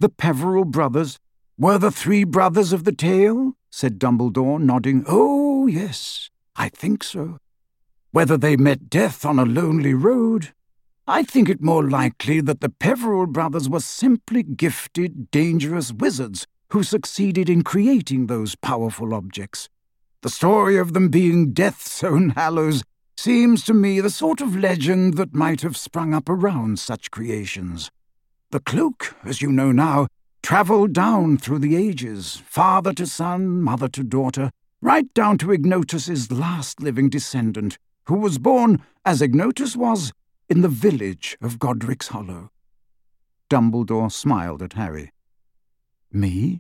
The Peveril brothers? Were the three brothers of the tale? Said Dumbledore, nodding. Oh, yes, I think so. Whether they met death on a lonely road, I think it more likely that the Peveril brothers were simply gifted, dangerous wizards who succeeded in creating those powerful objects. The story of them being Death's own Hallows seems to me the sort of legend that might have sprung up around such creations. The cloak, as you know now, travelled down through the ages, father to son, mother to daughter, right down to Ignotus's last living descendant, who was born, as Ignotus was, in the village of Godric's Hollow. Dumbledore smiled at Harry. Me?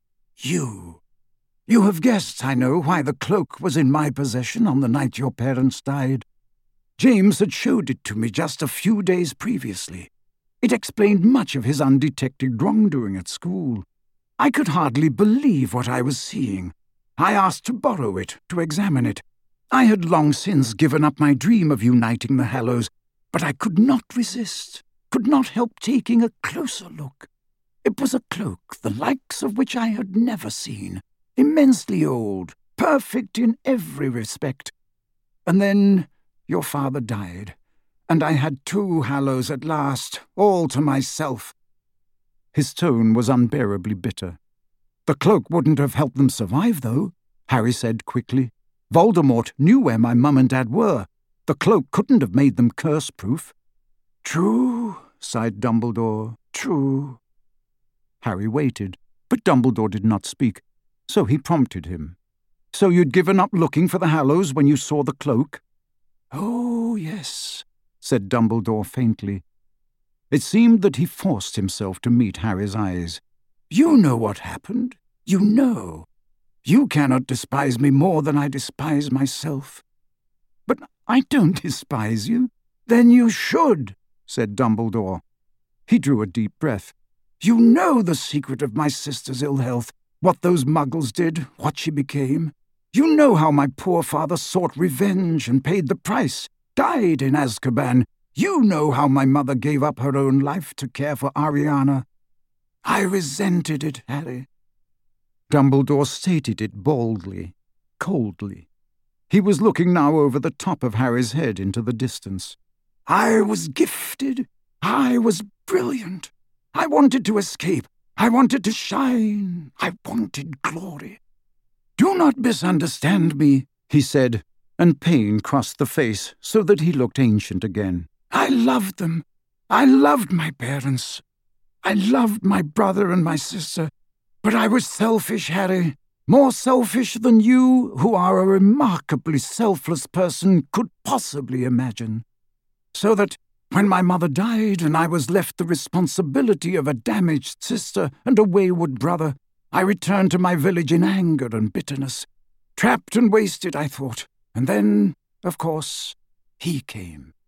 You. You have guessed, I know, why the cloak was in my possession on the night your parents died. James had showed it to me just a few days previously. It explained much of his undetected wrongdoing at school. I could hardly believe what I was seeing. I asked to borrow it, to examine it. I had long since given up my dream of uniting the Hallows, but I could not resist, could not help taking a closer look. It was a cloak, the likes of which I had never seen, immensely old, perfect in every respect. And then your father died, and I had two Hallows at last, all to myself. His tone was unbearably bitter. The cloak wouldn't have helped them survive, though, Harry said quickly. Voldemort knew where my mum and dad were. The cloak couldn't have made them curse-proof. True, sighed Dumbledore, true. Harry waited, but Dumbledore did not speak, so he prompted him. So you'd given up looking for the Hallows when you saw the cloak? Oh, yes, said Dumbledore faintly. It seemed that he forced himself to meet Harry's eyes. You know what happened. You know. You cannot despise me more than I despise myself. But I don't despise you. Then you should, said Dumbledore. He drew a deep breath. You know the secret of my sister's ill health, what those muggles did, what she became. You know how my poor father sought revenge and paid the price, died in Azkaban. You know how my mother gave up her own life to care for Ariana. I resented it, Harry. Dumbledore stated it boldly, coldly. He was looking now over the top of Harry's head into the distance. I was gifted. I was brilliant. I wanted to escape. I wanted to shine. I wanted glory. Do not misunderstand me, he said, and pain crossed the face so that he looked ancient again. I loved them. I loved my parents. I loved my brother and my sister. But I was selfish, Harry. More selfish than you, who are a remarkably selfless person, could possibly imagine. So that when my mother died and I was left the responsibility of a damaged sister and a wayward brother, I returned to my village in anger and bitterness. Trapped and wasted, I thought. And then, of course, he came.